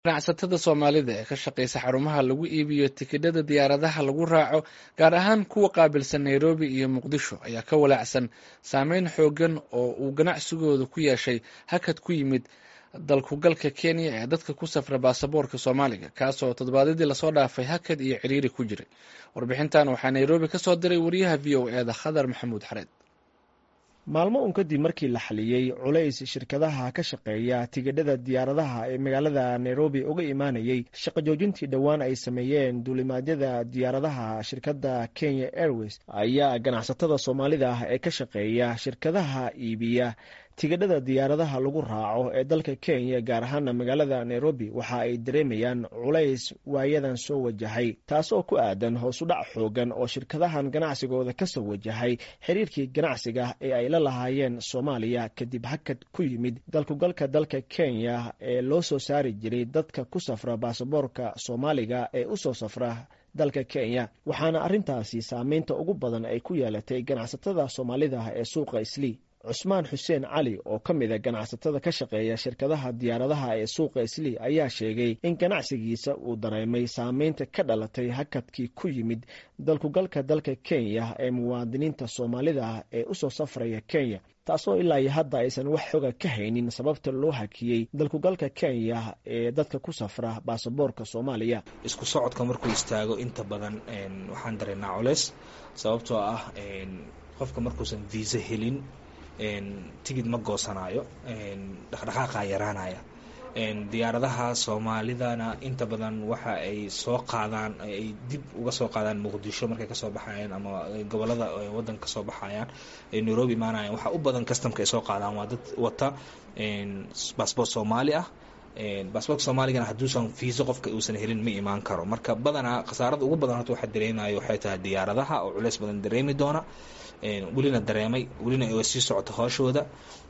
ganacsatada Soomaalida ee ka shaqeysa xarumaha lagu iibiyo tikidhada diyaaradaha lagu raaco gaar ahaan kuwa qaabilsan Nairobi iyo Muqdisho ayaa ka walaacsan saameyn xoogan oo uu ganacsigooda ku yeeshay hakad ku yimid dalkugalka Kenya ee dadka ku safra baasaboorka Soomaaliga kaasoo toddobaadadii lasoo dhaafay hakad iyo ciriiri ku jiray. Warbixintan waxaa Nairobi ka soo diray wariyaha VOA Khadar Maxamuud Xareed. maalmo un kadib markii la xaliyey culays shirkadaha ka shaqeeya tigidhada diyaaradaha ee magaalada Nairobi uga imaanayay shaqo joojintii dhowaan ay sameeyeen duulimaadyada diyaaradaha shirkadda Kenya Airways ayaa ganacsatada Soomaalida ah ee ka shaqeeya shirkadaha iibiya tigidhada diyaaradaha lagu raaco ee dalka Kenya gaar ahaan magaalada Nairobi waxa ay dareemayaan culays waayadan soo wajahay taasoo ku aadan hoos u dhac xoogan oo shirkadahan ganacsigooda ka soo wajahay xiriirkii ganacsiga ee ay la lahaayeen Soomaaliya kadib hakad ku yimid dalkugalka dalka Kenya ee loo soo saari jiray dadka ku safra baasaboorka Soomaaliga ee u soo safra dalka Kenya waxaana arrintaasi saameynta ugu badan ay ku yeelatay ganacsatada Soomaalida ee suuqa Islii. Cusmaan Xuseen Cali oo ka mid ah ganacsatada ka shaqeeya shirkadaha diyaaradaha ee suuqa Islii ayaa sheegay in ganacsigiisa uu dareemay saameynta ka dhalatay hakadkii ku yimid dalkugalka dalka Kenya ee muwaadiniinta Soomaalida ee u soo safraya Kenya taasoo ilaa hadda aysan wax xoga ka haynin sababta loo hakiyey dalkugalka Kenya ee dadka ku safra baasaboorka Soomaaliya. Isku socodka markuu istaago inta badan waxaan dareennaa culays sababtoo ah qofka markuusan visa helin tigid ma goosanayo dhaqdhaqaaqa yaraanaya. Diyaaradaha Soomaalidana inta badan waxa ay soo qaadaan ay dib uga soo qaadaan Muqdisho markay ka soo baxayaan ama gobolada wadanka ka soo baxayaan ay Nairobi imaanayaan waxa u badan customka ay soo qaadaan waa dad wata passport Soomaali ah. Baasaboorka Soomaaligana hadduusan fiiso qofka uusan helin ma imaan karo. Marka badanaa khasaarada ugu badan waxa dareemayo waxay tahay diyaaradaha oo culays badan dareemi doona welina dareemay welina ay sii socoto hawshooda.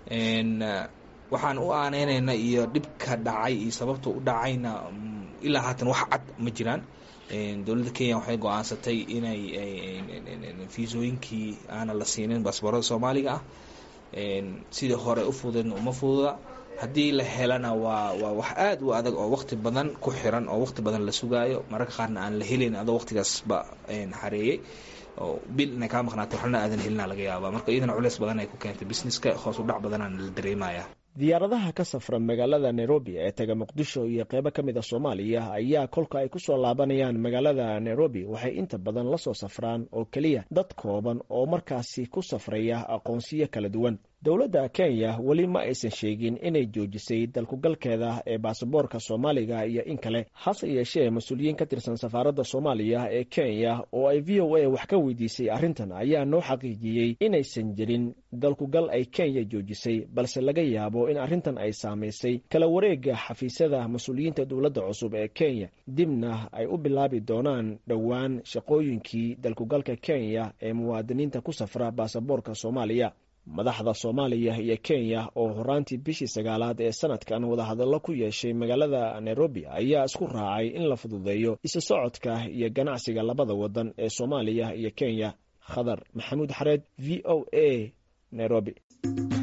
Waxaan u aaneynayna iyo dhibka dhacay iyo sababta u dhacayna ilaa haatan wax cad ma jiraan. Dowladda Kenya waxay go'aansatay inay fiisooyinkii aana la siinin baasaboorada Soomaaliga ah sidii hore u fududeedna uma fududa. Haddii la helana waa wax aad u adag oo waqti badan ku xiran oo waqti badan la sugaayo mararka qaarna aan la helin adoo waqtigaasba xareeyay oo bil inay ka maqnaato waxna aadan helina laga yaabaa. Marka iyadana culays badan ay ku keentay businesska hoos u dhac badan la dareemaya. diyaaradaha ka safra magaalada Nairobi ee taga Muqdisho iyo qaybo ka mid ah Soomaaliya ayaa kolka ay ku soo laabanayaan magaalada Nairobi waxay inta badan la soo safraan oo kaliya dad kooban oo markaasi ku safraya aqoonsiyo kala duwan. Dowladda Kenya wali ma aysan sheegin inay joojisay dalkugalkeeda ee baasaboorka Soomaaliga iyo in kale hase yeeshee mas'uuliyiin ka tirsan safaaradda Soomaaliya ee Kenya oo ay VOA wax ka weydiisay arrintan ayaa noo xaqiijiyey inaysan jirin dalkugal ay Kenya joojisay balse laga yaabo in arrintan ay saameysay kala wareegga xafiisyada mas'uuliyiinta dowladda cusub ee Kenya dibna ay u bilaabi doonaan dhowaan shaqooyinkii dalkugalka Kenya ee muwaadiniinta ku safra baasaboorka Soomaaliya. Madaxda Soomaaliya iyo Kenya oo horaantii bishii 9aad ee sanadkan wadahadallo ku yeeshay magaalada Nairobi ayaa isku raacay in la fududeeyo isu socodka iyo ganacsiga labada wadan ee Soomaaliya iyo Kenya. Khadar Maxamuud Xareed, VOA, Nairobi.